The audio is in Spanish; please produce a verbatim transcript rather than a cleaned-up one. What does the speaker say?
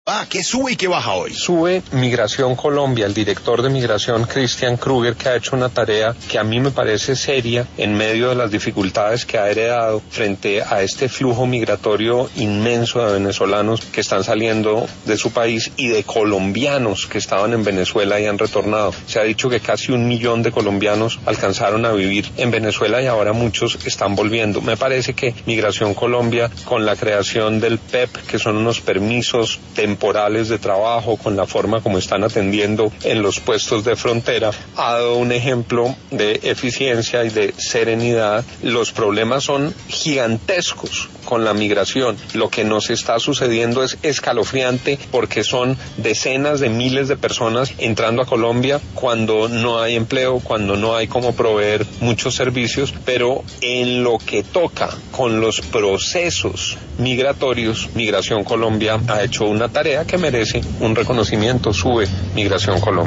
Ah, ¿qué sube y qué baja hoy? Sube Migración Colombia, el director de Migración, Christian Kruger, que ha hecho una tarea que a mí me parece seria en medio de las dificultades que ha heredado frente a este flujo migratorio inmenso de venezolanos que están saliendo de su país y de colombianos que estaban en Venezuela y han retornado. Se ha dicho que casi un millón de colombianos alcanzaron a vivir en Venezuela y ahora muchos están volviendo. Me parece que Migración Colombia, con la creación del P E P, que son unos permisos temporales temporales de trabajo, con la forma como están atendiendo en los puestos de frontera, ha dado un ejemplo de eficiencia y de serenidad. Los problemas son gigantescos con la migración. Lo que nos está sucediendo es escalofriante porque son decenas de miles de personas entrando a Colombia cuando no hay empleo, cuando no hay cómo proveer muchos servicios, pero en lo que toca con los procesos migratorios, Migración Colombia ha hecho una tarea que merece un reconocimiento. Sube Migración Colombia.